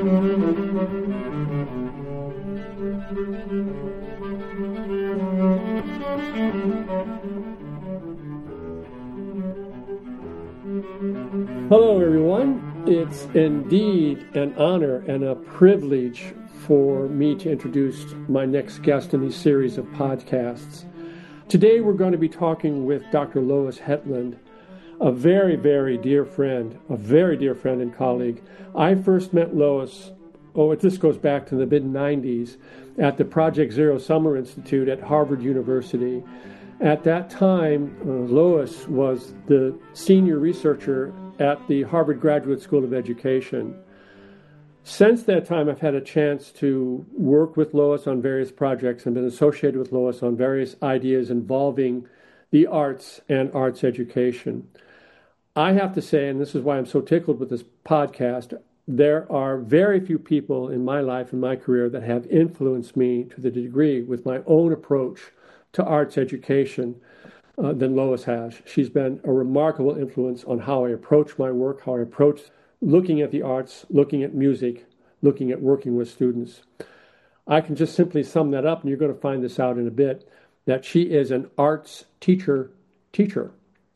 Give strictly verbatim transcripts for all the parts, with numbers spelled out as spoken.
Hello, everyone. It's indeed an honor and a privilege for me to introduce my next guest in these series of podcasts. Today, we're going to be talking with Doctor Lois Hetland, a very, very dear friend, a very dear friend and colleague. I first met Lois, oh, this goes back to the mid nineties, at the Project Zero Summer Institute at Harvard University. At that time, uh, Lois was the senior researcher at the Harvard Graduate School of Education. Since that time, I've had a chance to work with Lois on various projects and been associated with Lois on various ideas involving the arts and arts education. I have to say, and this is why I'm so tickled with this podcast, there are very few people in my life and my career that have influenced me to the degree with my own approach to arts education uh, than Lois has. She's been a remarkable influence on how I approach my work, how I approach looking at the arts, looking at music, looking at working with students. I can just simply sum that up, and you're going to find this out in a bit, that she is an arts teacher teacher.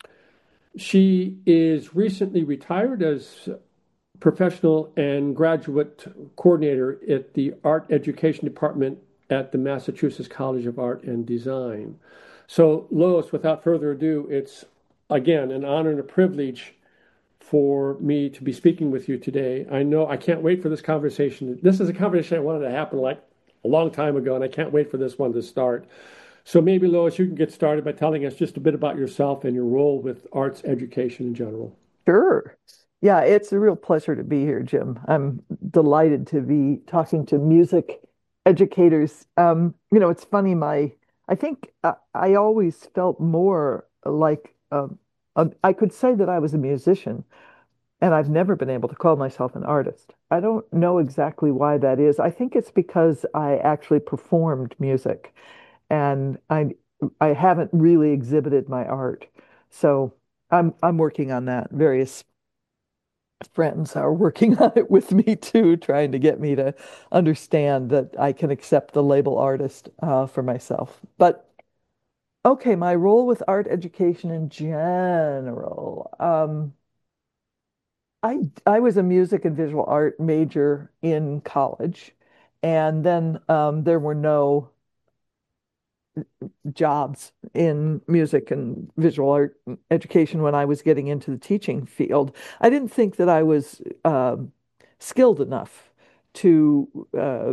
She is recently retired as professional and graduate coordinator at the Art Education Department at the Massachusetts College of Art and Design. So, Lois, without further ado, it's, again, an honor and a privilege for me to be speaking with you today. I know I can't wait for this conversation. This is a conversation I wanted to happen like a long time ago, and I can't wait for this one to start. So maybe, Lois, you can get started by telling us just a bit about yourself and your role with arts education in general. Sure. Yeah, it's a real pleasure to be here, Jim. I'm delighted to be talking to music educators. Um, you know, it's funny, my I think I, I always felt more like um, a, I could say that I was a musician, and I've never been able to call myself an artist. I don't know exactly why that is. I think it's because I actually performed music, and I I haven't really exhibited my art. So I'm I'm working on that. Various friends are working on it with me too, trying to get me to understand that I can accept the label artist uh, for myself. But okay, my role with art education in general. Um, I I was a music and visual art major in college, and then um, there were no jobs in music and visual art education when I was getting into the teaching field. I didn't think that I was uh, skilled enough to uh,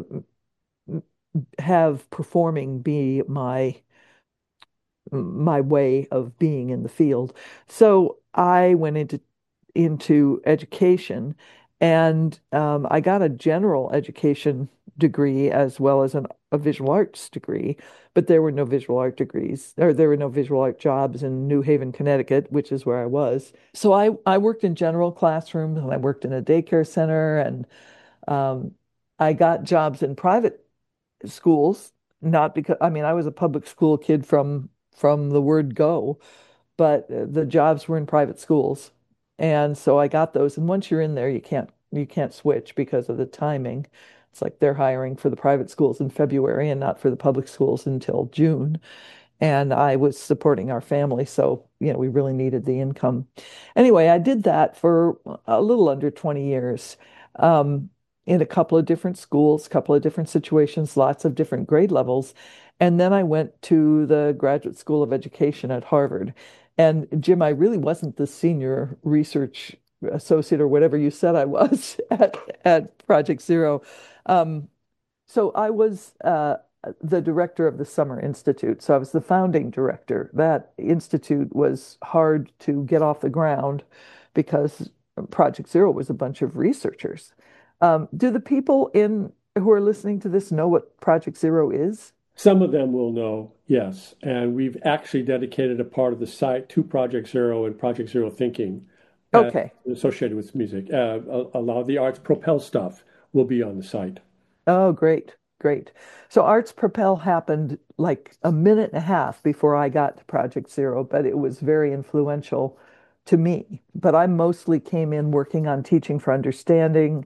have performing be my my way of being in the field. So I went into into education, and um, I got a general education degree as well as an, a visual arts degree, but there were no visual art degrees, or there were no visual art jobs in New Haven, Connecticut, which is where I was. So I, I worked in general classrooms, and I worked in a daycare center, and um, I got jobs in private schools, not because, I mean, I was a public school kid from from the word go, but uh, the jobs were in private schools. And so I got those. And once you're in there, you can't you can't switch because of the timing. It's like they're hiring for the private schools in February and not for the public schools until June. And I was supporting our family, so you know we really needed the income. Anyway, I did that for a little under twenty years, um, in a couple of different schools, a couple of different situations, lots of different grade levels. And then I went to the Graduate School of Education at Harvard. And Jim, I really wasn't the senior research associate or whatever you said I was at, at Project Zero. Um, so I was uh, the director of the Summer Institute. So I was the founding director. That institute was hard to get off the ground because Project Zero was a bunch of researchers. Um, do the people in who are listening to this know what Project Zero is? Some of them will know, yes. And we've actually dedicated a part of the site to Project Zero and Project Zero Thinking uh, Okay. associated with music. Uh, a, a lot of the Arts Propel stuff will be on the site. Oh, great, great. So Arts Propel happened like a minute and a half before I got to Project Zero, but it was very influential to me. But I mostly came in working on Teaching for Understanding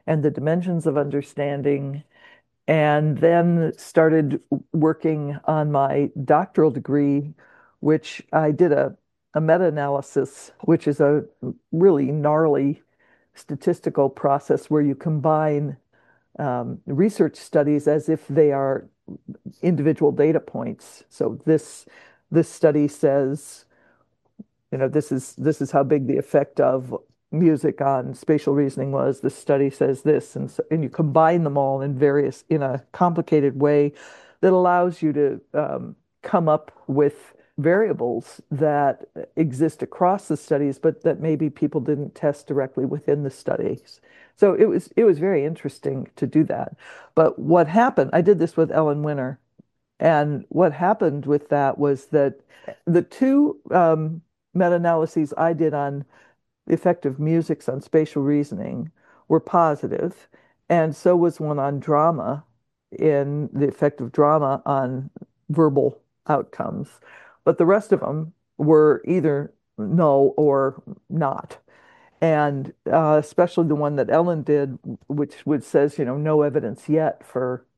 and the dimensions of understanding, and then started working on my doctoral degree, which I did a, a meta-analysis, which is a really gnarly statistical process where you combine um, research studies as if they are individual data points. So this this study says, you know, this is this is how big the effect of music on spatial reasoning was. This study says this, and so, and you combine them all in various in a complicated way that allows you to um, come up with variables that exist across the studies, but that maybe people didn't test directly within the studies. So it was it was very interesting to do that. But what happened, I did this with Ellen Winter, and what happened with that was that the two um, meta-analyses I did on the effect of music on spatial reasoning were positive, and so was one on drama, in the effect of drama on verbal outcomes. But the rest of them were either no or not. And uh, especially the one that Ellen did, which which says, you know, no evidence yet for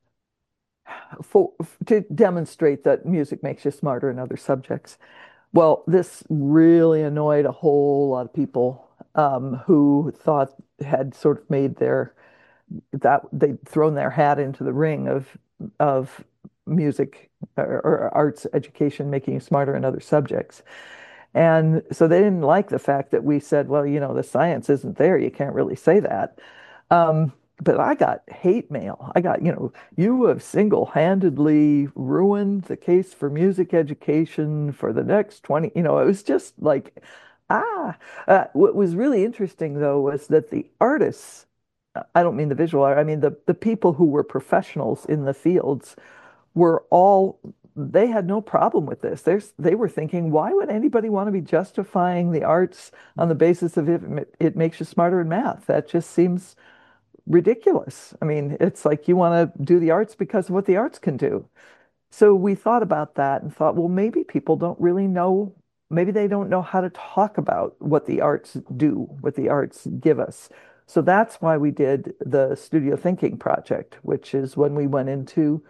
for to demonstrate that music makes you smarter in other subjects. Well, this really annoyed a whole lot of people um, who thought had sort of made their that they'd thrown their hat into the ring of of music or, or arts education making you smarter in other subjects. And so they didn't like the fact that we said, well, you know, the science isn't there. You can't really say that. Um, but I got hate mail. I got, you know, you have single-handedly ruined the case for music education for the next twenty, you know, it was just like, ah. Uh, what was really interesting, though, was that the artists, I don't mean the visual art, I mean the, the people who were professionals in the fields were all, they had no problem with this. There's, they were thinking, why would anybody want to be justifying the arts on the basis of it, it makes you smarter in math? That just seems ridiculous. I mean, it's like you want to do the arts because of what the arts can do. So we thought about that and thought, well, maybe people don't really know, maybe they don't know how to talk about what the arts do, what the arts give us. So that's why we did the Studio Thinking project, which is when we went into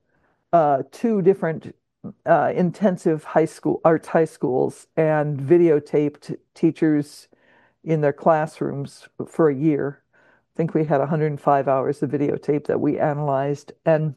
uh, two different uh, intensive high school arts high schools and videotaped teachers in their classrooms for a year. I think we had one hundred five hours of videotape that we analyzed, and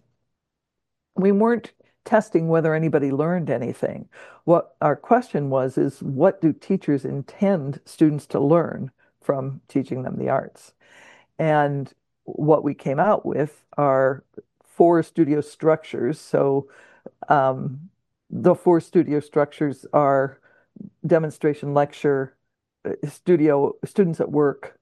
we weren't testing whether anybody learned anything. What our question was is, what do teachers intend students to learn from teaching them the arts? And what we came out with are four studio structures. So um, the four studio structures are demonstration, lecture, uh, studio, students at work,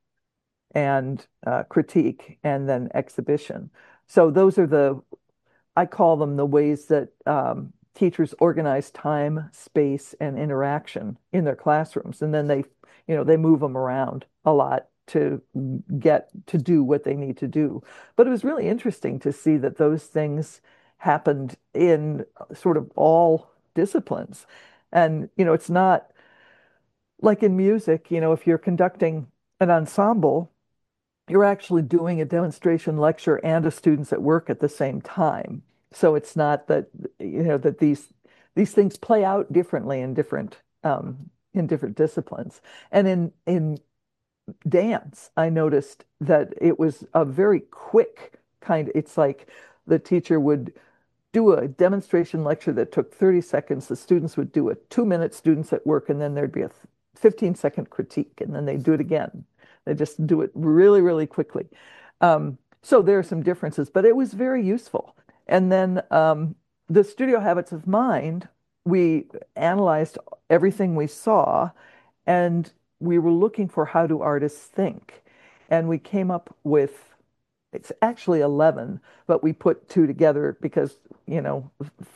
and uh, critique, and then exhibition. So those are the, I call them the ways that um, teachers organize time, space, and interaction in their classrooms. And then they, you know, they move them around a lot to get to do what they need to do. But it was really interesting to see that those things happened in sort of all disciplines. And, you know, it's not like in music, you know, if you're conducting an ensemble, you're actually doing a demonstration lecture and a students at work at the same time. So it's not that, you know, that these these things play out differently in different um, in different disciplines. And in in dance, I noticed that it was a very quick kind. It's like the teacher would do a demonstration lecture that took thirty seconds. The students would do it two minutes, students at work, and then there'd be a fifteen second critique, and then they'd do it again. They just do it really, really quickly. Um, so there are some differences, but it was very useful. And then um, the studio habits of mind, we analyzed everything we saw, and we were looking for how do artists think. And we came up with, it's actually eleven, but we put two together because, you know,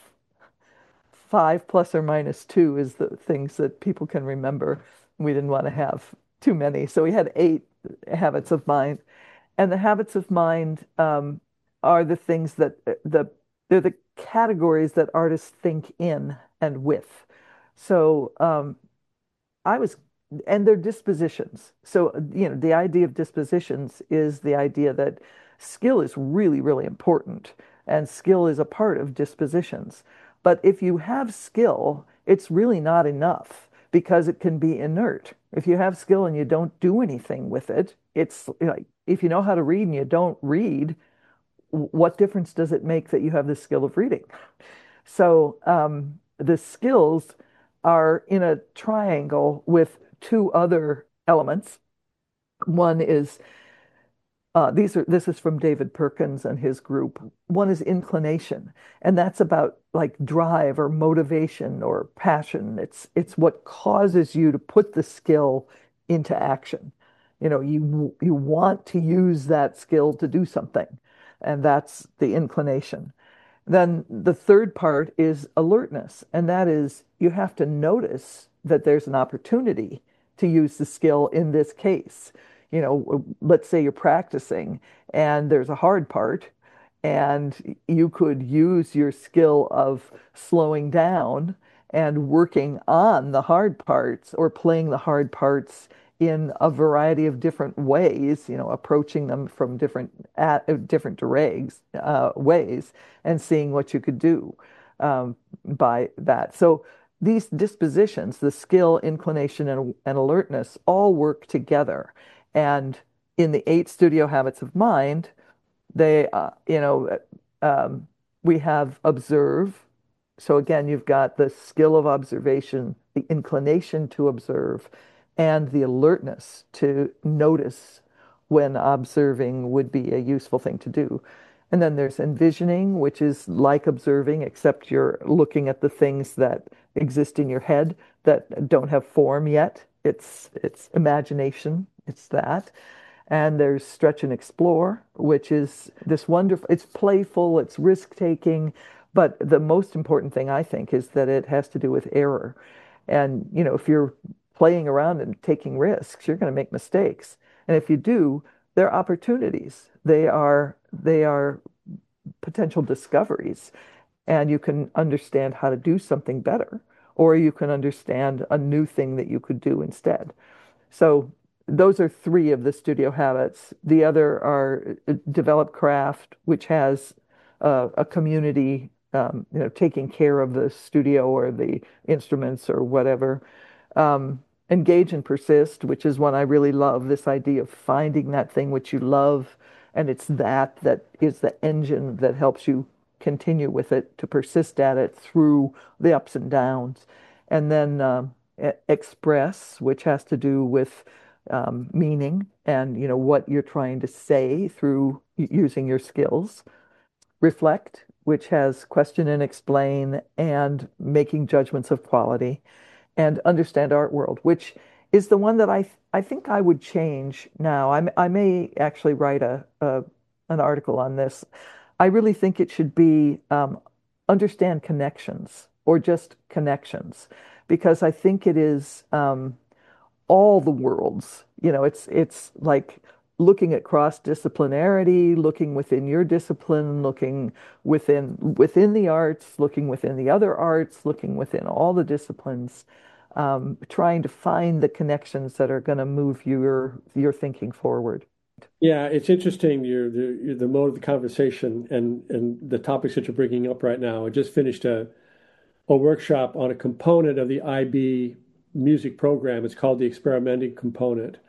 five plus or minus two is the things that people can remember. We didn't want to have too many. So we had eight habits of mind. And the habits of mind um, are the things that the they're the categories that artists think in and with. So um, I was and they're dispositions. So, you know, the idea of dispositions is the idea that skill is really, really important, and skill is a part of dispositions. But if you have skill, it's really not enough because it can be inert. If you have skill and you don't do anything with it, it's like if you know how to read and you don't read, what difference does it make that you have the skill of reading? So um, the skills are in a triangle with two other elements. One is uh, these are this is from David Perkins and his group. One is inclination, and that's about like drive or motivation or passion. It's it's what causes you to put the skill into action. You know, you you want to use that skill to do something, and that's the inclination. Then the third part is alertness, and that is you have to notice that there's an opportunity to use the skill in this case. You know, let's say you're practicing and there's a hard part, and you could use your skill of slowing down and working on the hard parts or playing the hard parts in a variety of different ways, you know, approaching them from different at uh, different directs, uh, ways and seeing what you could do um, by that. So these dispositions, the skill, inclination, and, and alertness all work together. And in the eight studio habits of mind, they, uh, you know, um, we have observe. So again, you've got the skill of observation, the inclination to observe, and the alertness to notice when observing would be a useful thing to do. And then there's envisioning, which is like observing, except you're looking at the things that exist in your head that don't have form yet. It's it's imagination. It's that. And there's stretch and explore, which is this wonderful, it's playful, it's risk taking, but the most important thing I think is that it has to do with error. And, you know, if you're playing around and taking risks, you're going to make mistakes. And if you do, they're opportunities. They are they are potential discoveries, and you can understand how to do something better, or you can understand a new thing that you could do instead. So those are three of the studio habits. The other are uh, develop craft, which has uh, a community, um, you know, taking care of the studio or the instruments or whatever. Um, engage and persist, which is one I really love. This idea of finding that thing which you love, and it's that that is the engine that helps you continue with it, to persist at it through the ups and downs. And then um, e- express, which has to do with um, meaning and you know what you're trying to say through using your skills. Reflect, which has question and explain and making judgments of quality. And understand art world, which is the one that I th I think I would change now. I, I may actually write a, a an article on this. I really think it should be um, understand connections or just connections, because I think it is um, all the worlds. You know, it's it's like looking at cross-disciplinarity, looking within your discipline, looking within within the arts, looking within the other arts, looking within all the disciplines, um, trying to find the connections that are going to move your your thinking forward. Yeah, it's interesting your the your- the mode of the conversation and and the topics that you're bringing up right now. I just finished a a workshop on a component of the I B music program. It's called the experimenting component,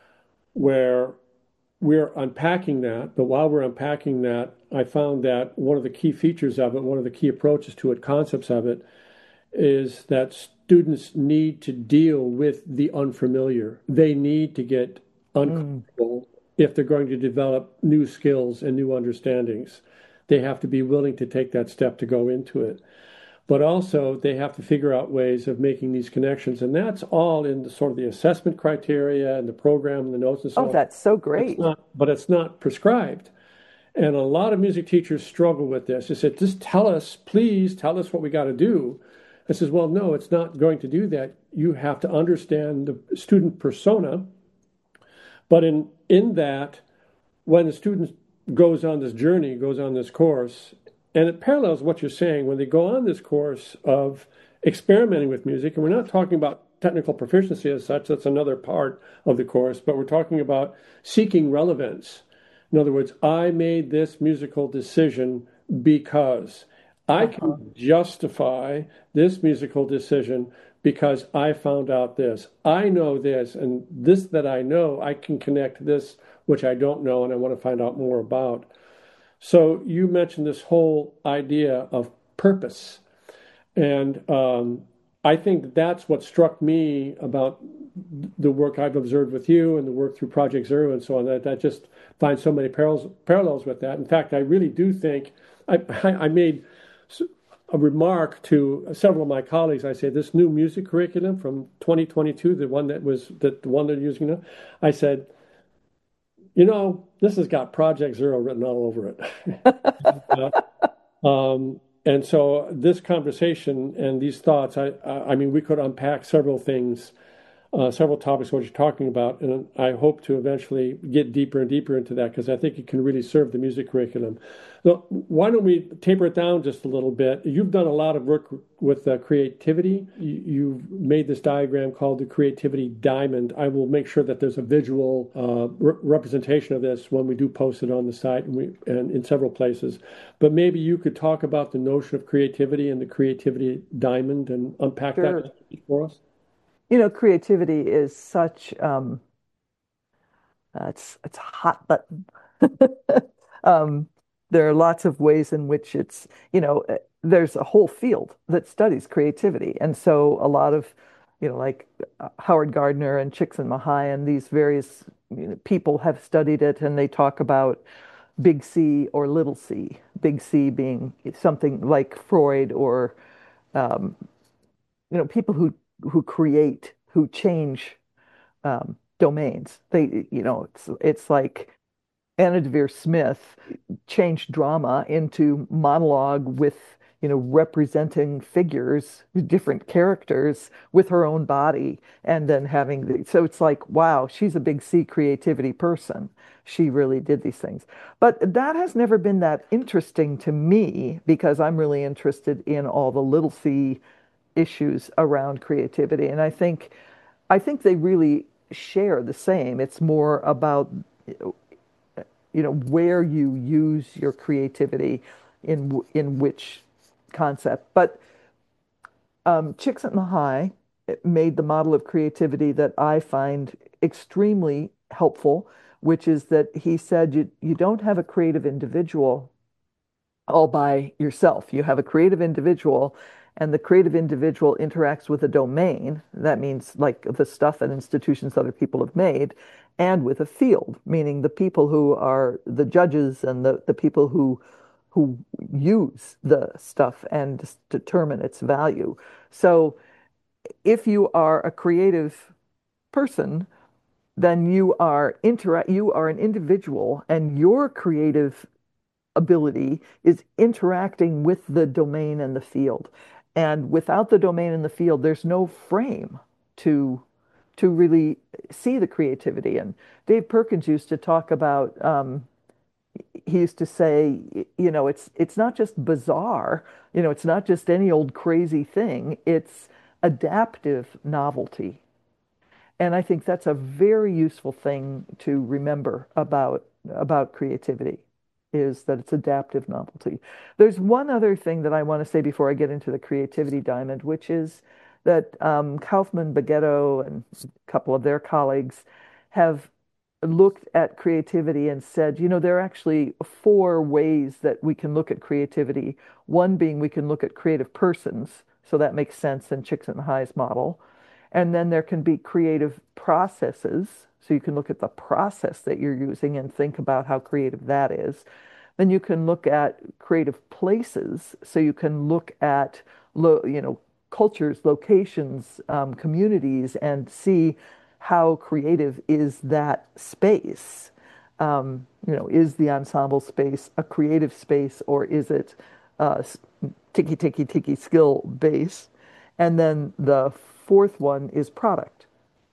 where we're unpacking that. But while we're unpacking that, I found that one of the key features of it, one of the key approaches to it, concepts of it, is that students need to deal with the unfamiliar. They need to get Mm. uncomfortable if they're going to develop new skills and new understandings. They have to be willing to take that step to go into it. But also, they have to figure out ways of making these connections. And that's all in the sort of the assessment criteria and the program and the notes and Oh, so on. that's so It's great. not, but it's not prescribed. And a lot of music teachers struggle with this. They said, just tell us, please tell us what we got to do. I says, well, no, it's not going to do that. You have to understand the student persona. But in in that, when the student goes on this journey, goes on this course, and it parallels what you're saying, when they go on this course of experimenting with music, and we're not talking about technical proficiency as such. That's another part of the course, but we're talking about seeking relevance. In other words, I made this musical decision because I Uh-huh. can justify this musical decision because I found out this. I know this, and this that I know, I can connect this which I don't know and I want to find out more about. So you mentioned this whole idea of purpose. And um, I think that's what struck me about the work I've observed with you and the work through Project Zero and so on. That that just finds so many parallels parallels with that. In fact, I really do think I I, I made a remark to several of my colleagues. I say this new music curriculum from twenty twenty-two, the one that was that the one they're using now. I said, you know, this has got Project Zero written all over it. Um, and so this conversation and these thoughts, I, I, I mean, we could unpack several things, uh, several topics what you're talking about, and I hope to eventually get deeper and deeper into that because I think it can really serve the music curriculum. So why don't we taper it down just a little bit? You've done a lot of work with uh, creativity. You, you've made this diagram called the creativity diamond. I will make sure that there's a visual uh, re- representation of this when we do post it on the site and, we, and in several places. But maybe you could talk about the notion of creativity and the creativity diamond and unpack Sure. that for us. You know, creativity is such um uh, it's it's a hot button. Um, there are lots of ways in which it's, you know, uh, there's a whole field that studies creativity. And so a lot of, you know, like uh, Howard Gardner and Csikszentmihalyi and these various, you know, people have studied it and they talk about big C or little c. Big C being something like Freud or, um, you know, people who who create, who change um, domains. They, you know, it's it's like Anna Devere Smith changed drama into monologue with, you know, representing figures, different characters with her own body, and then having the, so it's like, wow, she's a big C creativity person. She really did these things. But that has never been that interesting to me because I'm really interested in all the little c issues around creativity. And I think I think they really share the same. It's more about, you know, where you use your creativity in in which concept. But um, Csikszentmihalyi made the model of creativity that I find extremely helpful, which is that he said you you don't have a creative individual all by yourself. You have a creative individual, and the creative individual interacts with a domain. That means like the stuff and institutions other people have made, and with a field, meaning the people who are the judges and the, the people who who use the stuff and determine its value. So if you are a creative person, then you are interact you are an individual and your creative ability is interacting with the domain and the field. And without the domain and the field, there's no frame to to really see the creativity. And Dave Perkins used to talk about, um, he used to say, you know, it's it's not just bizarre, you know, it's not just any old crazy thing, it's adaptive novelty. And I think that's a very useful thing to remember about about creativity is that it's adaptive novelty. There's one other thing that I want to say before I get into the creativity diamond, which is that um, Kaufman, Bagetto, and a couple of their colleagues have looked at creativity and said, you know, there are actually four ways that we can look at creativity. One being we can look at creative persons, so that makes sense in Csikszentmihalyi's model. And then there can be creative processes. So you can look at the process that you're using and think about how creative that is. Then you can look at creative places. So you can look at, lo, you know, cultures, locations, um, communities, and see how creative is that space. Um, you know, is the ensemble space a creative space or is it uh, ticky, ticky, ticky skill base? And then the fourth one is product.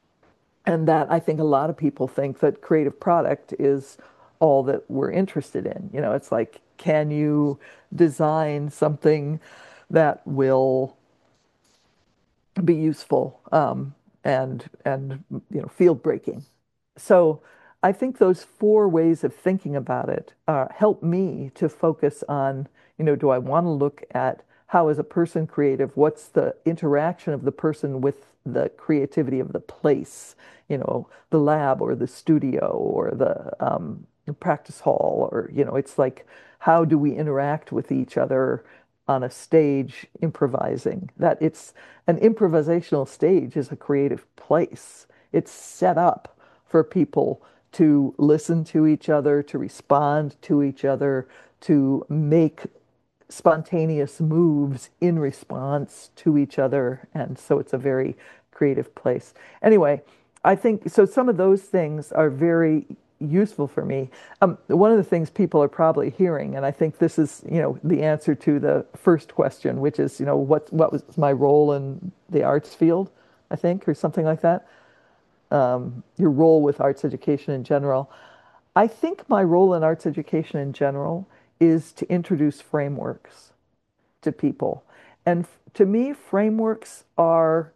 And that I think a lot of people think that creative product is all that we're interested in. You know, it's like, can you design something that will be useful, um, and and you know field breaking. So I think those four ways of thinking about it uh, help me to focus on, you know, do I want to look at how is a person creative? What's the interaction of the person with the creativity of the place, you know, the lab or the studio or the um, practice hall, or, you know, it's like, how do we interact with each other on a stage improvising? That it's an improvisational stage is a creative place. It's set up for people to listen to each other, to respond to each other, to make spontaneous moves in response to each other. And so it's a very creative place. Anyway, I think so. Some of those things are very useful for me. Um, one of the things people are probably hearing, and I think this is, you know, the answer to the first question, which is, you know, what what was my role in the arts field, I think, or something like that. Um, your role with arts education in general. I think my role in arts education in general is to introduce frameworks to people. And to me, frameworks are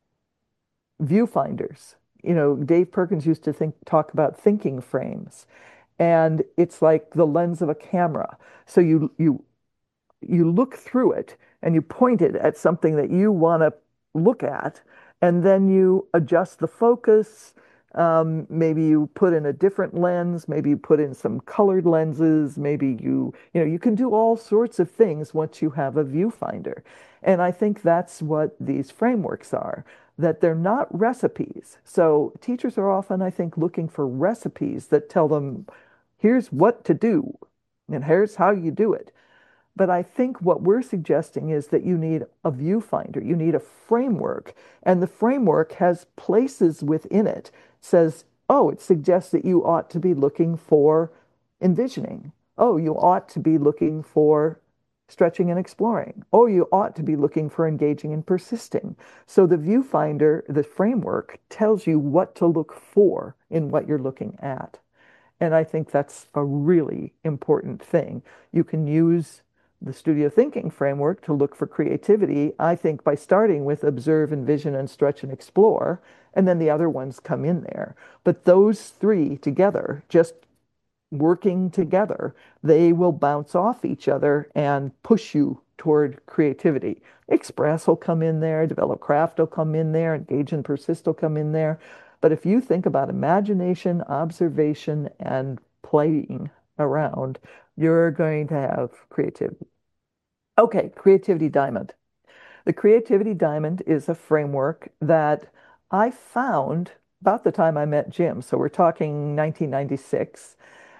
viewfinders. You know, Dave Perkins used to think talk about thinking frames, and it's like the lens of a camera. So you you you look through it and you point it at something that you want to look at, and then you adjust the focus. Um, maybe you put in a different lens, maybe you put in some colored lenses, maybe you, you know, you can do all sorts of things once you have a viewfinder. And I think that's what these frameworks are, that they're not recipes. So teachers are often, I think, looking for recipes that tell them, here's what to do, and here's how you do it. But I think what we're suggesting is that you need a viewfinder, you need a framework, and the framework has places within it. It says, oh, it suggests that you ought to be looking for envisioning. Oh, you ought to be looking for stretching and exploring. Oh, you ought to be looking for engaging and persisting. So the viewfinder, the framework, tells you what to look for in what you're looking at. And I think that's a really important thing. You can use the studio thinking framework to look for creativity, I think, by starting with observe, envision, and stretch and explore, and then the other ones come in there. But those three together, just working together, they will bounce off each other and push you toward creativity. Express will come in there, develop craft will come in there, engage and persist will come in there. But if you think about imagination, observation, and playing around, you're going to have creativity. Okay, Creativity Diamond. The Creativity Diamond is a framework that I found about the time I met Jim. So we're talking nineteen ninety-six.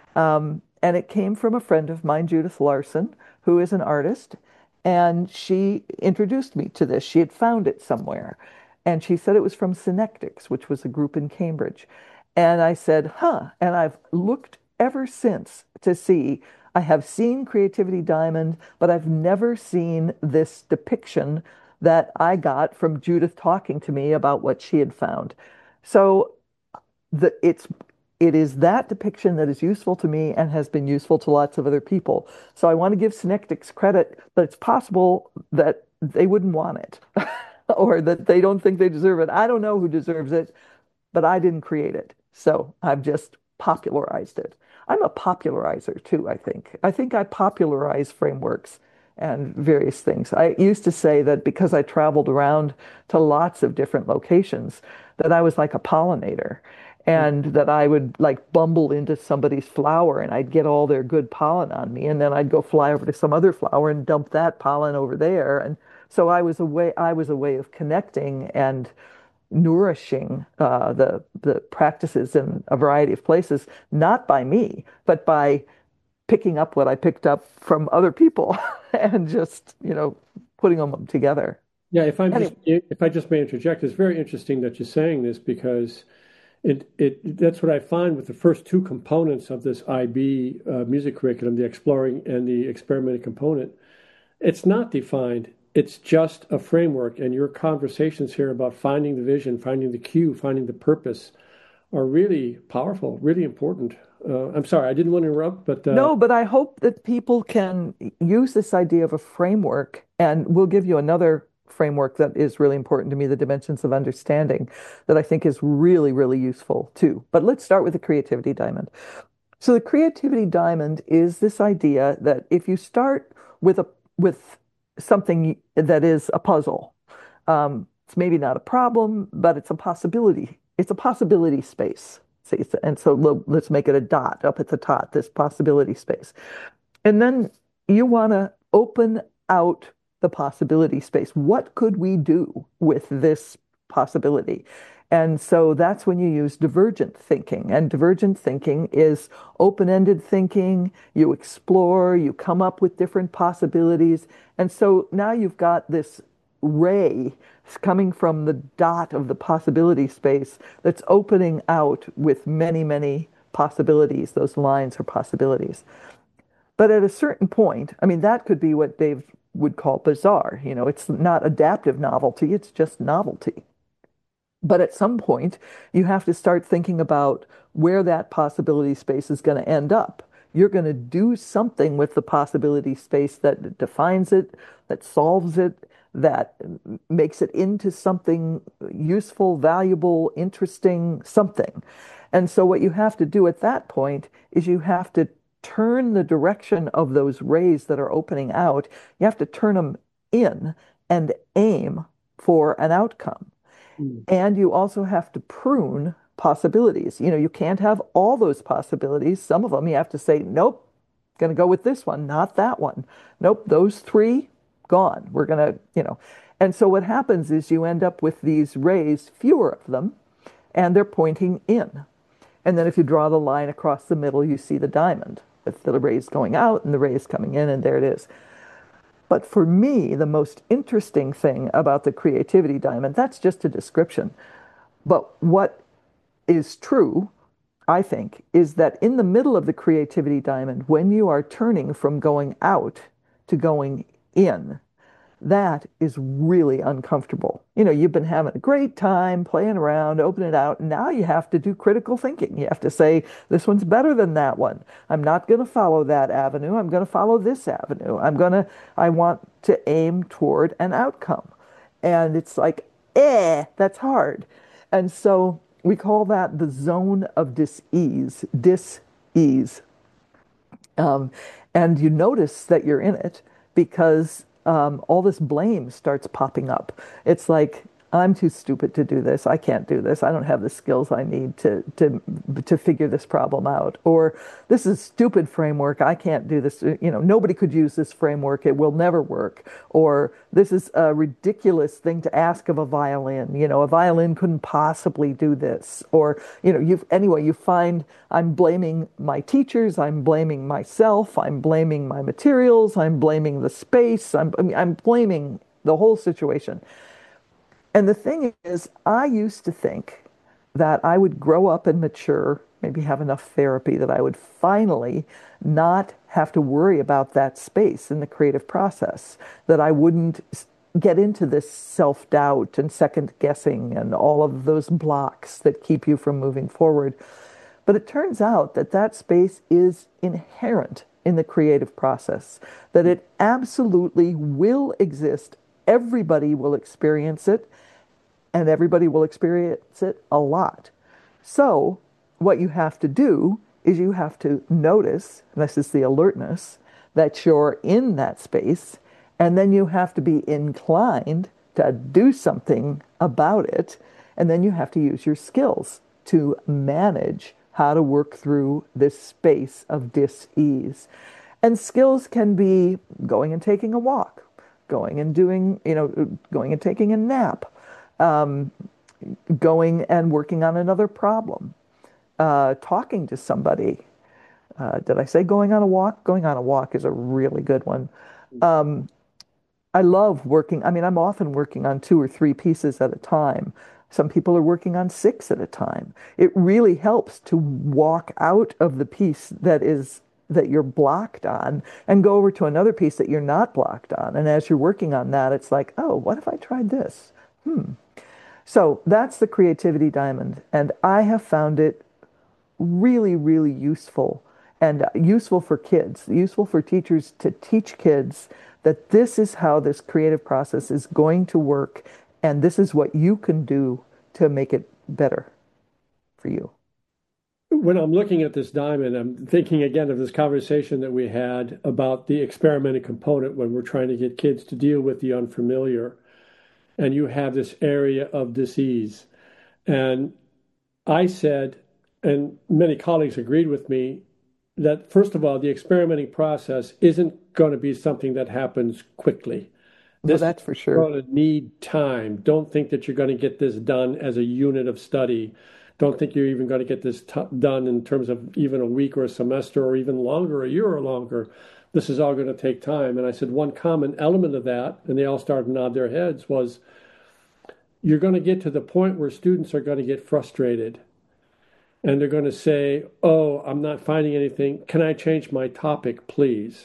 Um, and it came from a friend of mine, Judith Larson, who is an artist. And she introduced me to this. She had found it somewhere. And she said it was from Synectics, which was a group in Cambridge. And I said, huh. And I've looked ever since to see. I have seen Creativity Diamond, but I've never seen this depiction that I got from Judith talking to me about what she had found. So the it's it is that depiction that is useful to me and has been useful to lots of other people. So I want to give Synectics credit, but it's possible that they wouldn't want it or that they don't think they deserve it. I don't know who deserves it, but I didn't create it. So I've just popularized it. I'm a popularizer too, I think. I think I popularize frameworks and various things. I used to say that because I traveled around to lots of different locations, that I was like a pollinator, and that I would like bumble into somebody's flower and I'd get all their good pollen on me, and then I'd go fly over to some other flower and dump that pollen over there. And so I was a way I was a way of connecting and nourishing uh, the the practices in a variety of places, not by me, but by picking up what I picked up from other people and just, you know, putting them together. Yeah, if I'm just Anyway, if I just may interject, it's very interesting that you're saying this because it it that's what I find with the first two components of this I B uh, music curriculum, the exploring and the experimental component. It's not defined. It's just a framework, and your conversations here about finding the vision, finding the cue, finding the purpose are really powerful, really important. Uh, I'm sorry, I didn't want to interrupt, but uh, no, but I hope that people can use this idea of a framework, and we'll give you another framework that is really important to me, the dimensions of understanding, that I think is really, really useful too. But let's start with the creativity diamond. So the creativity diamond is this idea that if you start with a with something that is a puzzle, um, it's maybe not a problem, but it's a possibility. It's a possibility space. See, and so let's make it a dot up at the top, this possibility space. And then you want to open out the possibility space. What could we do with this possibility? And so that's when you use divergent thinking. And divergent thinking is open-ended thinking. You explore, you come up with different possibilities. And so now you've got this ray coming from the dot of the possibility space that's opening out with many, many possibilities. Those lines are possibilities. But at a certain point, I mean, that could be what Dave would call bizarre. You know, it's not adaptive novelty, it's just novelty. But at some point, you have to start thinking about where that possibility space is going to end up. You're going to do something with the possibility space that defines it, that solves it, that makes it into something useful, valuable, interesting, something. And so what you have to do at that point is you have to turn the direction of those rays that are opening out. You have to turn them in and aim for an outcome. Mm. And you also have to prune possibilities. You know, you can't have all those possibilities. Some of them you have to say, nope, going to go with this one, not that one. Nope, those three, gone. We're going to, you know. And so what happens is you end up with these rays, fewer of them, and they're pointing in. And then if you draw the line across the middle, you see the diamond with the rays going out and the rays coming in, and there it is. But for me, the most interesting thing about the creativity diamond, that's just a description. But what is true, I think, is that in the middle of the creativity diamond, when you are turning from going out to going in, that is really uncomfortable. You know, you've been having a great time playing around, open it out, and now you have to do critical thinking. You have to say, this one's better than that one. I'm not going to follow that avenue. I'm going to follow this avenue. I'm going to, I want to aim toward an outcome. And it's like, eh, that's hard. And so we call that the zone of dis-ease, dis-ease. Um, and you notice that you're in it because um, all this blame starts popping up. It's like, I'm too stupid to do this. I can't do this. I don't have the skills I need to to to figure this problem out. Or this is a stupid framework. I can't do this. You know, nobody could use this framework. It will never work. Or this is a ridiculous thing to ask of a violin. You know, a violin couldn't possibly do this. Or, you know, you anyway, you find I'm blaming my teachers. I'm blaming myself. I'm blaming my materials. I'm blaming the space. I'm I mean, I'm blaming the whole situation. And the thing is, I used to think that I would grow up and mature, maybe have enough therapy that I would finally not have to worry about that space in the creative process, that I wouldn't get into this self-doubt and second guessing and all of those blocks that keep you from moving forward. But it turns out that that space is inherent in the creative process, that it absolutely will exist. Everybody will experience it, and everybody will experience it a lot. So what you have to do is you have to notice, and this is the alertness, that you're in that space, and then you have to be inclined to do something about it, and then you have to use your skills to manage how to work through this space of dis-ease. And skills can be going and taking a walk, going and doing, you know, going and taking a nap, um, going and working on another problem, uh, talking to somebody. Uh, did I say going on a walk? Going on a walk is a really good one. Um, I love working. I mean, I'm often working on two or three pieces at a time. Some people are working on six at a time. It really helps to walk out of the piece that is that you're blocked on and go over to another piece that you're not blocked on. And as you're working on that, it's like, oh, what if I tried this? Hmm. So that's the creativity diamond. And I have found it really, really useful. and useful for kids, useful for teachers to teach kids that this is how this creative process is going to work, and this is what you can do to make it better for you. When I'm looking at this diamond, I'm thinking again of this conversation that we had about the experimental component when we're trying to get kids to deal with the unfamiliar. And you have this area of disease. And I said, and many colleagues agreed with me, that first of all, the experimenting process isn't going to be something that happens quickly. No, This is that's for sure. going to need time. Don't think that you're going to get this done as a unit of study. Don't think you're even going to get this t done in terms of even a week or a semester or even longer, a year or longer. This is all going to take time. And I said one common element of that, and they all started to nod their heads, was you're going to get to the point where students are going to get frustrated and they're going to say, oh, I'm not finding anything. Can I change my topic, please?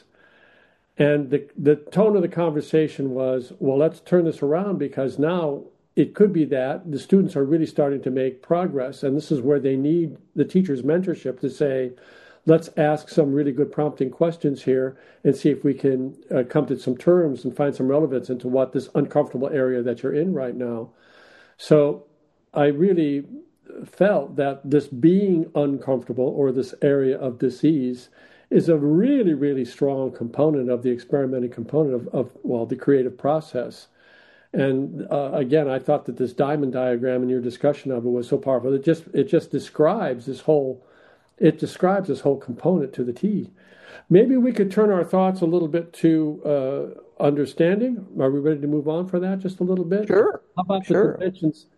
And the, the tone of the conversation was, well, let's turn this around because now it could be that the students are really starting to make progress. And this is where they need the teacher's mentorship to say, let's ask some really good prompting questions here and see if we can uh, come to some terms and find some relevance into what this uncomfortable area that you're in right now. So I really felt that this being uncomfortable or this area of disease is a really, really strong component of the experimental component of, of well, the creative process. And uh, again, I thought that this diamond diagram and your discussion of it was so powerful. It just it just describes this whole it describes this whole component to the T. Maybe we could turn our thoughts a little bit to uh, understanding. Are we ready to move on for that just a little bit? Sure, How about the sure. dimensions?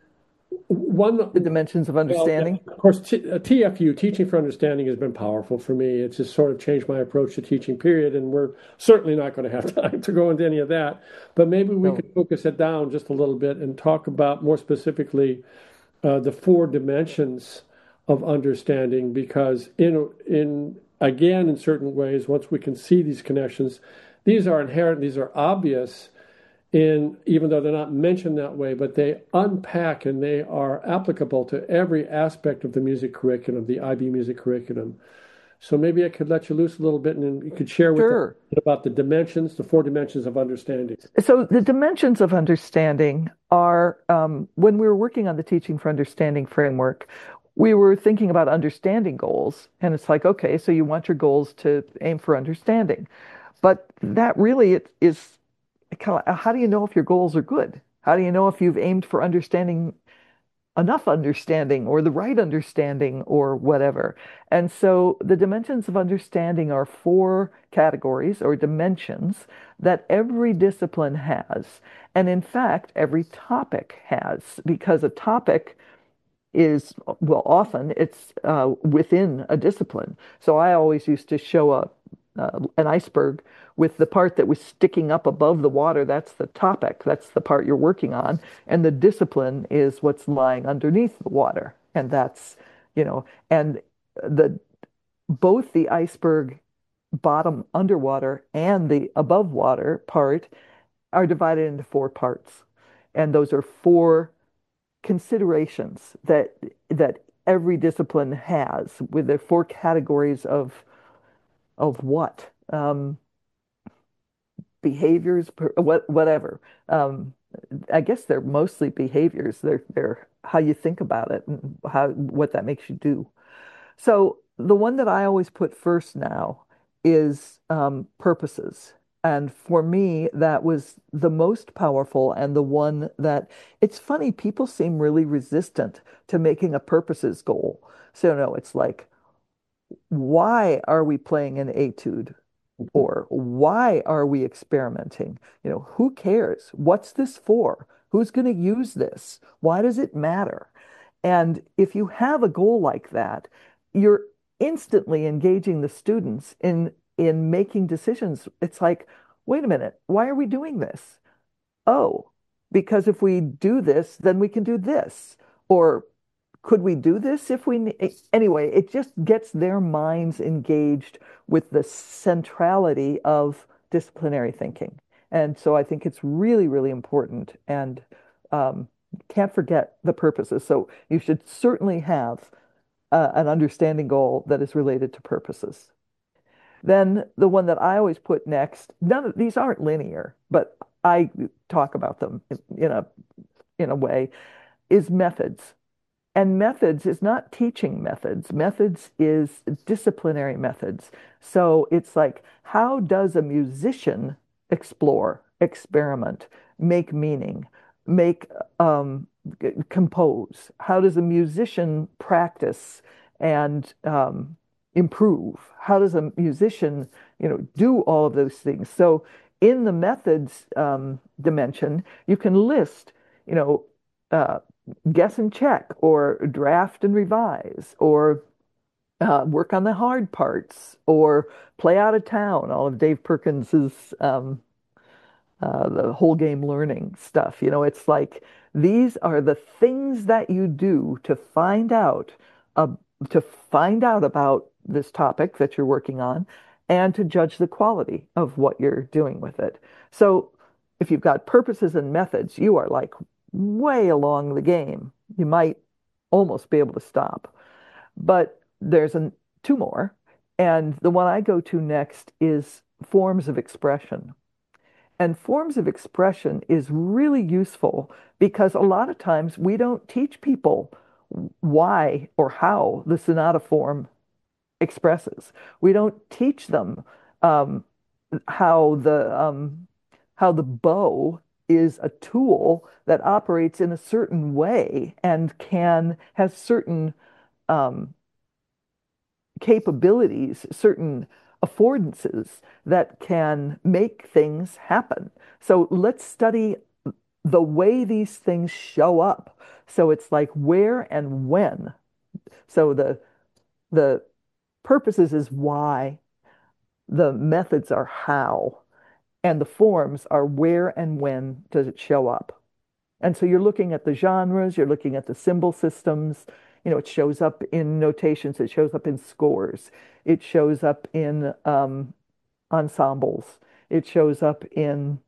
One, The dimensions of well, yeah, understanding. of course, T, uh, T F U, Teaching for Understanding, has been powerful for me. It's just sort of changed my approach to teaching, period. And we're certainly not going to have time to go into any of that. But maybe we No, could focus it down just a little bit and talk about more specifically uh, the four dimensions of understanding, because in in again, in certain ways, once we can see these connections, these are inherent, these are obvious in, even though they're not mentioned that way, but they unpack and they are applicable to every aspect of the music curriculum, the I B music curriculum. So maybe I could let you loose a little bit and then you could share with us sure. about the dimensions, the four dimensions of understanding. So the dimensions of understanding are um, when we were working on the Teaching for Understanding framework, we were thinking about understanding goals. And it's like, okay, so you want your goals to aim for understanding. But that really it is kind of, how do you know if your goals are good? How do you know if you've aimed for understanding enough understanding or the right understanding or whatever? And so the dimensions of understanding are four categories or dimensions that every discipline has. And in fact, every topic has, because a topic is, well, often it's uh, within a discipline. So I always used to show a uh, an iceberg with the part that was sticking up above the water. That's the topic. That's the part you're working on. And the discipline is what's lying underneath the water. And that's, you know, and the both the iceberg bottom underwater and the above water part are divided into four parts. And those are four considerations that that every discipline has with the four categories of of what um, behaviors, what whatever. Um, I guess they're mostly behaviors. They're they're how you think about it and how what that makes you do. So the one that I always put first now is um, purposes. And for me, that was the most powerful and the one that it's funny, people seem really resistant to making a purposes goal. So, no, it's like, why are we playing an etude? Or why are we experimenting? You know, who cares? What's this for? Who's going to use this? Why does it matter? And if you have a goal like that, you're instantly engaging the students in in making decisions. It's like, wait a minute, why are we doing this? Oh, because if we do this, then we can do this. Or could we do this if we anyway, it just gets their minds engaged with the centrality of disciplinary thinking. And so I think it's really, really important and um, can't forget the purposes. So you should certainly have uh, an understanding goal that is related to purposes. Then the one that I always put next, none of these aren't linear, but I talk about them in a in a way, is methods. And methods is not teaching methods. Methods is disciplinary methods. So it's like, how does a musician explore, experiment, make meaning, make um, compose? How does a musician practice and um, improve? How does a musician, you know, do all of those things? So in the methods um, dimension, you can list, you know, uh, guess and check, or draft and revise, or uh, work on the hard parts, or play out of town. All of Dave Perkins's um, uh, the whole game learning stuff. You know, it's like these are the things that you do to find out uh, to find out about this topic that you're working on, and to judge the quality of what you're doing with it. So if you've got purposes and methods, you are like way along the game. You might almost be able to stop. But there's an, two more. And the one I go to next is forms of expression. And forms of expression is really useful because a lot of times we don't teach people why or how the sonata form expresses. We don't teach them um, how the um, how the bow is a tool that operates in a certain way and can has certain um, capabilities, certain affordances that can make things happen. So let's study the way these things show up. So it's like where and when. So the the purposes is why, the methods are how, and the forms are where and when does it show up. And so you're looking at the genres, you're looking at the symbol systems. You know, it shows up in notations, it shows up in scores, it shows up in um, ensembles, it shows up in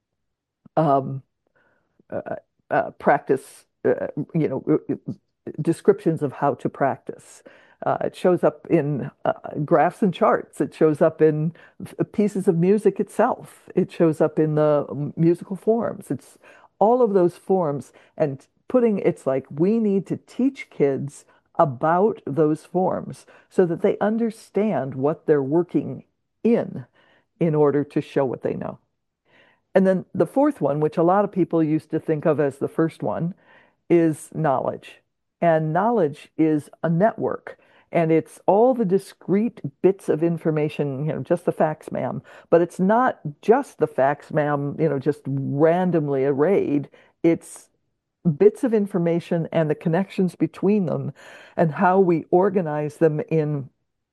um, uh, uh, practice, uh, you know, descriptions of how to practice. Uh, it shows up in uh, graphs and charts. It shows up in pieces of music itself. It shows up in the musical forms. It's all of those forms. And putting it's like we need to teach kids about those forms so that they understand what they're working in in order to show what they know. And then the fourth one, which a lot of people used to think of as the first one, is knowledge. And knowledge is a network. And it's all the discrete bits of information, you know, just the facts, ma'am. But it's not just the facts, ma'am, you know, just randomly arrayed. It's bits of information and the connections between them and how we organize them in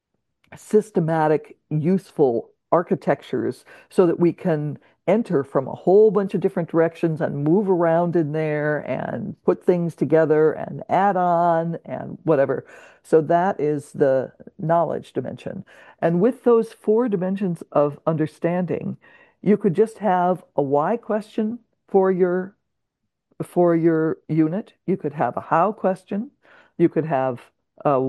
systematic, useful architectures so that we can enter from a whole bunch of different directions and move around in there and put things together and add on and whatever. So that is the knowledge dimension. And with those four dimensions of understanding, you could just have a why question for your for your unit. You could have a how question. You could have a,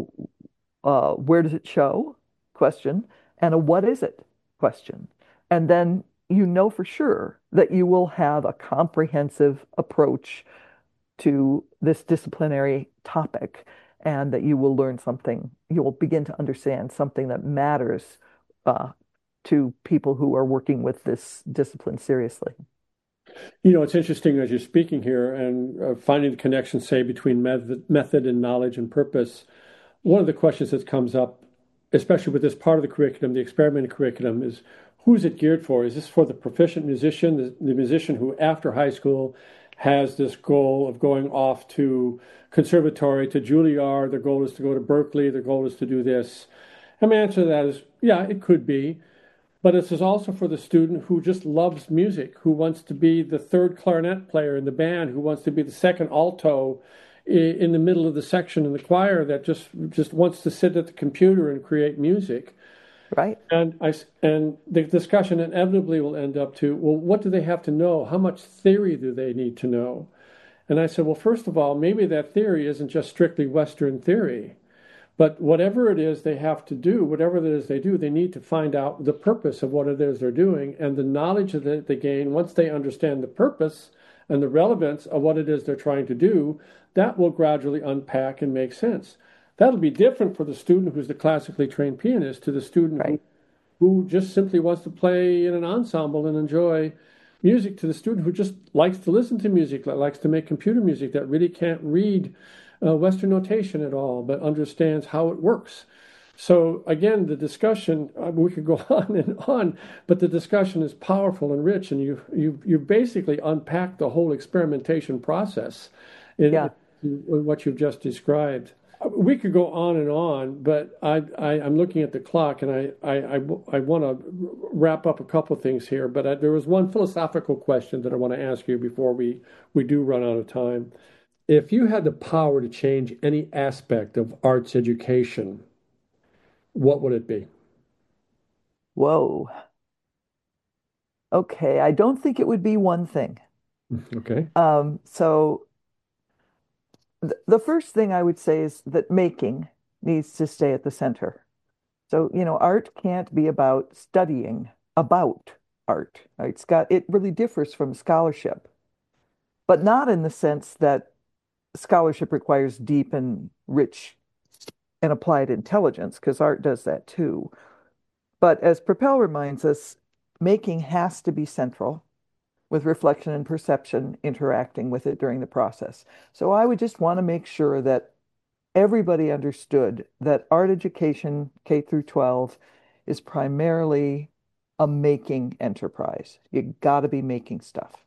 a where does it show question and a what is it question. And then you know for sure that you will have a comprehensive approach to this disciplinary topic and that you will learn something, you will begin to understand something that matters uh, to people who are working with this discipline seriously. You know, it's interesting as you're speaking here and uh, finding the connection, say, between method, method and knowledge and purpose. One of the questions that comes up, especially with this part of the curriculum, the experimental curriculum, is who's it geared for? Is this for the proficient musician, the, the musician who after high school has this goal of going off to conservatory, to Juilliard, their goal is to go to Berkeley, their goal is to do this? And my answer to that is, yeah, it could be. But this is also for the student who just loves music, who wants to be the third clarinet player in the band, who wants to be the second alto in the middle of the section in the choir, that just just wants to sit at the computer and create music. Right. And I and the discussion inevitably will end up to, well, what do they have to know? How much theory do they need to know? And I said, well, first of all, maybe that theory isn't just strictly Western theory. But whatever it is they have to do, whatever it is they do, they need to find out the purpose of what it is they're doing, and the knowledge that they gain once they understand the purpose and the relevance of what it is they're trying to do, that will gradually unpack and make sense. That'll be different for the student who's the classically trained pianist to the student who Right. who just simply wants to play in an ensemble and enjoy music, to the student who just likes to listen to music, that likes to make computer music, that really can't read uh, Western notation at all, but understands how it works. So again, the discussion, uh, we could go on and on, but the discussion is powerful and rich, and you you you basically unpacked the whole experimentation process in, Yeah. in what you've just described. We could go on and on, but I, I, I'm looking at the clock, and I, I, I, I want to wrap up a couple things here. But I, there was one philosophical question that I want to ask you before we, we do run out of time. If you had the power to change any aspect of arts education, what would it be? Whoa. Okay. I don't think it would be one thing. Okay. Um, so th the first thing I would say is that making needs to stay at the center. So, you know, art can't be about studying about art. Right? It's got, it really differs from scholarship, but not in the sense that scholarship requires deep and rich and applied intelligence, because art does that too. But as Propel reminds us, making has to be central, with reflection and perception interacting with it during the process. So I would just want to make sure that everybody understood that art education, K through twelve, is primarily a making enterprise. You got to be making stuff.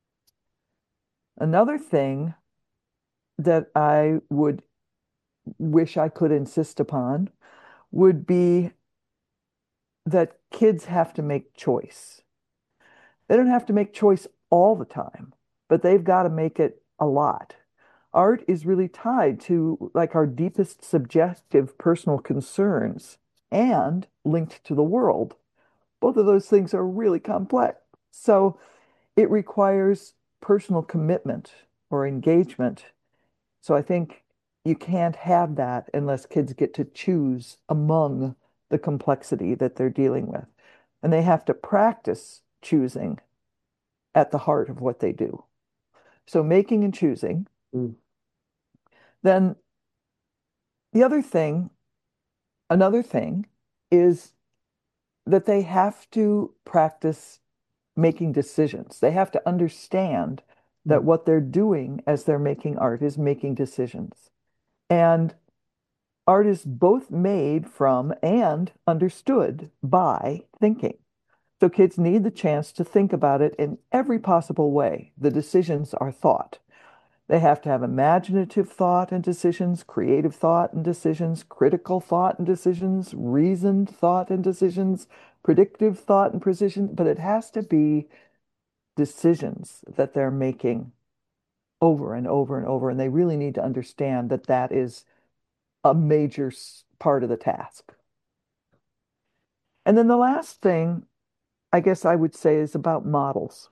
Another thing that I would wish I could insist upon would be that kids have to make choice. They don't have to make choice all the time, but they've got to make it a lot. Art is really tied to like our deepest subjective personal concerns and linked to the world. Both of those things are really complex. So it requires personal commitment or engagement. So I think you can't have that unless kids get to choose among the complexity that they're dealing with. And they have to practice choosing at the heart of what they do. So making and choosing. Mm. Then the other thing, another thing is that they have to practice making decisions. They have to understand that Mm. what they're doing as they're making art is making decisions. And art is both made from and understood by thinking. So kids need the chance to think about it in every possible way. The decisions are thought. They have to have imaginative thought and decisions, creative thought and decisions, critical thought and decisions, reasoned thought and decisions, predictive thought and precision, but it has to be decisions that they're making over and over and over. And they really need to understand that that is a major part of the task. And then the last thing, I guess I would say, is about models.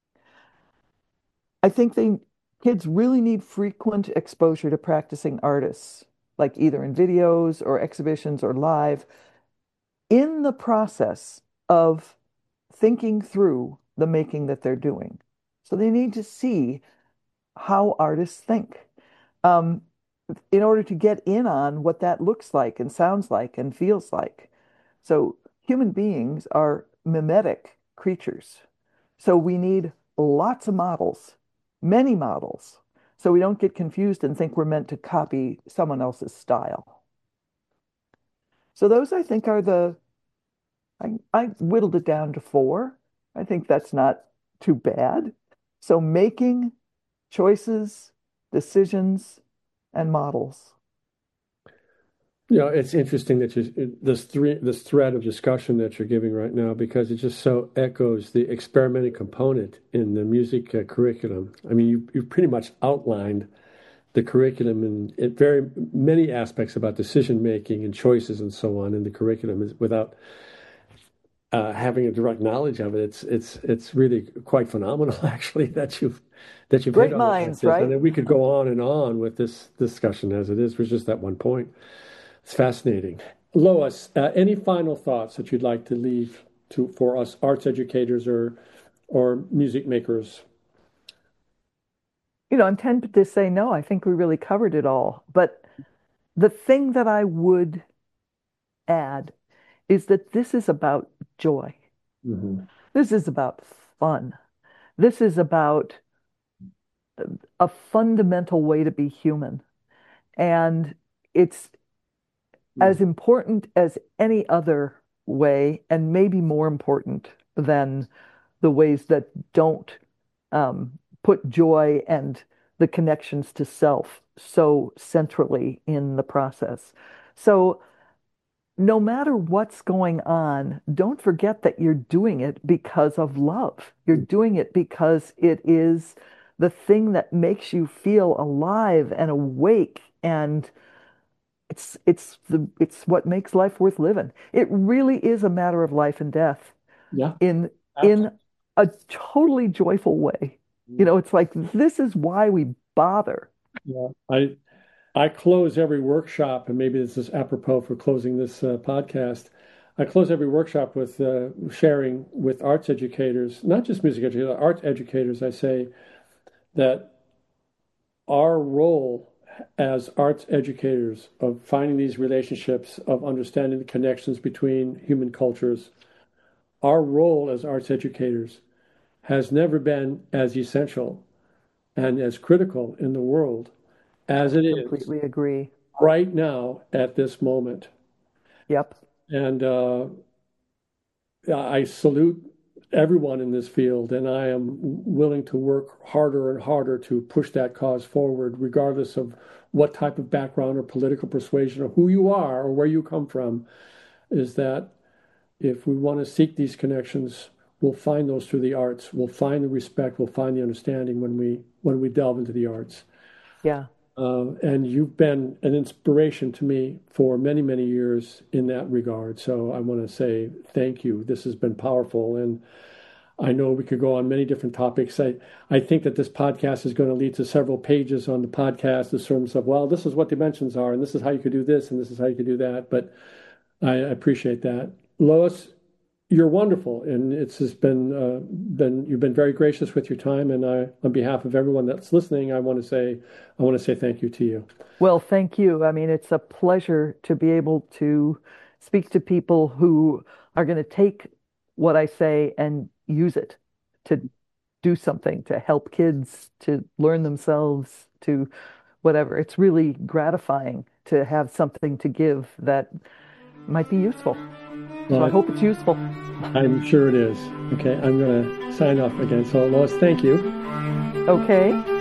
I think they kids really need frequent exposure to practicing artists, like either in videos or exhibitions or live, in the process of thinking through the making that they're doing. So they need to see how artists think, um, in order to get in on what that looks like and sounds like and feels like. So human beings are mimetic creatures. So we need lots of models, many models, so we don't get confused and think we're meant to copy someone else's style. So those, I think, are the, I, I whittled it down to four. I think that's not too bad. So making choices, decisions, and models. You know, it's interesting that you this three this thread of discussion that you're giving right now, because it just so echoes the experimenting component in the music uh, curriculum. I mean, you you've pretty much outlined the curriculum and it very many aspects about decision making and choices and so on in the curriculum is without uh, having a direct knowledge of it. It's it's it's really quite phenomenal, actually, that you've that you've hit Great on it like minds, this. right? And then we could go on and on with this discussion as it is for just that one point. It's fascinating. Lois, uh, any final thoughts that you'd like to leave to for us arts educators or or music makers? You know, I'm tempted to say no. I think we really covered it all. But the thing that I would add is that this is about joy. Hmm. This is about fun. This is about a fundamental way to be human. And it's as important as any other way, and maybe more important than the ways that don't um, put joy and the connections to self so centrally in the process. So, no matter what's going on, don't forget that you're doing it because of love. You're doing it because it is the thing that makes you feel alive and awake, and it's it's the it's what makes life worth living. It really is a matter of life and death Yeah, in absolutely. in a totally joyful way. You know, it's like this is why we bother. Yeah. I I close every workshop, and maybe this is apropos for closing this uh, podcast. I close every workshop with uh, sharing with arts educators, not just music educators, art educators. I say that our role as arts educators of finding these relationships, of understanding the connections between human cultures, our role as arts educators has never been as essential and as critical in the world as it is Completely agree. right now at this moment. Yep. And uh, I salute everyone in this field, and I am willing to work harder and harder to push that cause forward, regardless of what type of background or political persuasion or who you are or where you come from. Is that if we want to seek these connections, we'll find those through the arts. We'll find the respect, we'll find the understanding when we when we delve into the arts. Yeah. Uh, and you've been an inspiration to me for many, many years in that regard. So I want to say thank you. This has been powerful. And I know we could go on many different topics. I, I think that this podcast is going to lead to several pages on the podcast in terms of, well, this is what dimensions are, and this is how you could do this, and this is how you could do that. But I appreciate that. Lois, you're wonderful, and it's just been uh, been you've been very gracious with your time, and I, on behalf of everyone that's listening, I want to say I want to say thank you to you. Well, thank you. I mean, it's a pleasure to be able to speak to people who are going to take what I say and use it to do something, to help kids, to learn themselves, to whatever. It's really gratifying to have something to give that might be useful. So I Well, hope it's useful. I'm sure it is. Okay, I'm going to sign off again. So, Lois, thank you. Okay.